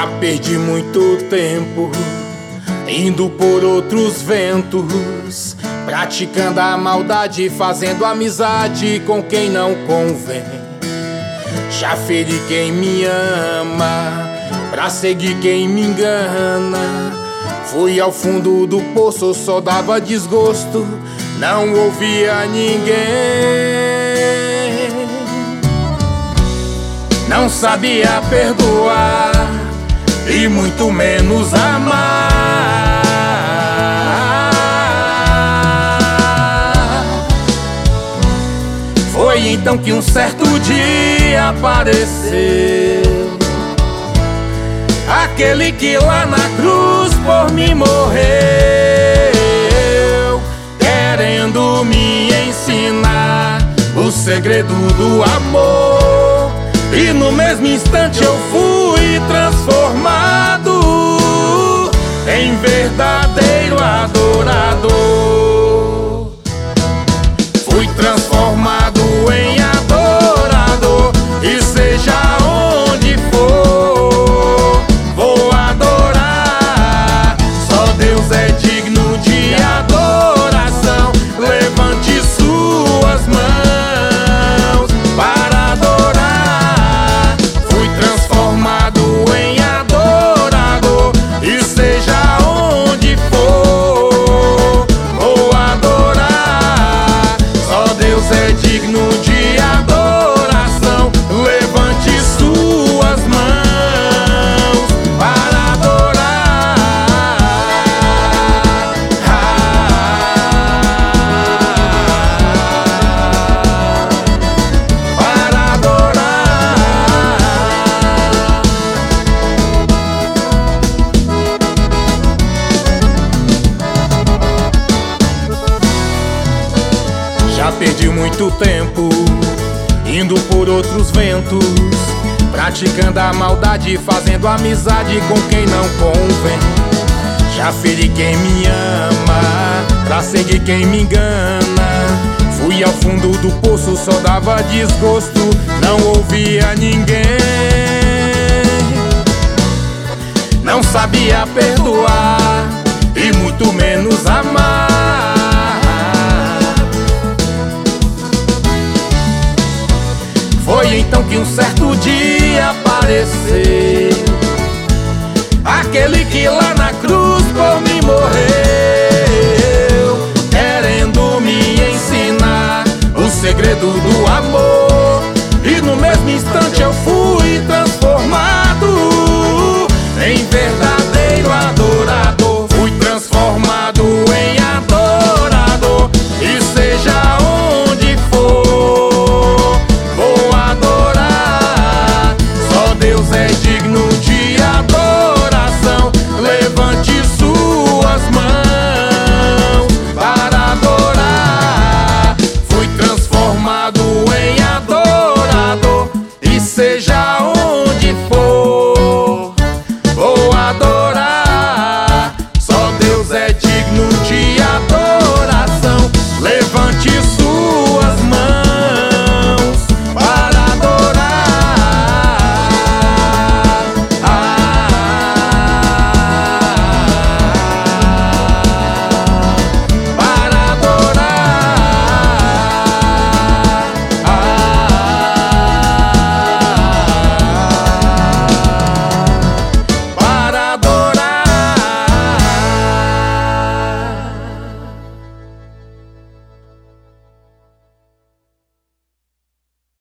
Já perdi muito tempo indo por outros ventos, praticando a maldade, fazendo amizade com quem não convém. Já feri quem me ama pra seguir quem me engana. Fui ao fundo do poço, só dava desgosto, não ouvia ninguém. Não sabia perdoar e muito menos amar. Foi então que um certo dia apareceu aquele que lá na cruz por mim morreu, querendo me ensinar o segredo do amor. E no mesmo instante eu fui transformado em verdadeiro adorador. Fui transformado em adorador, e seja onde for, vou adorar. Só Deus é digno de adoração. Levante suas mãos para adorar. Fui transformado em adorador, e seja onde for, vou adorar. Só Deus é digno de adoração. Levante suas mãos para adorar. Para adorar. Já perdi muito tempo indo por outros ventos, praticando a maldade, fazendo amizade com quem não convém. Já feri quem me ama pra seguir quem me engana. Fui ao fundo do poço, só dava desgosto, não ouvia ninguém. Não sabia perdoar e muito menos amar. Foi então que um certo dia apareceu aquele que lá na cruz por mim morreu, querendo me ensinar o segredo do amor. E no mesmo instante eu fui transformado em verdade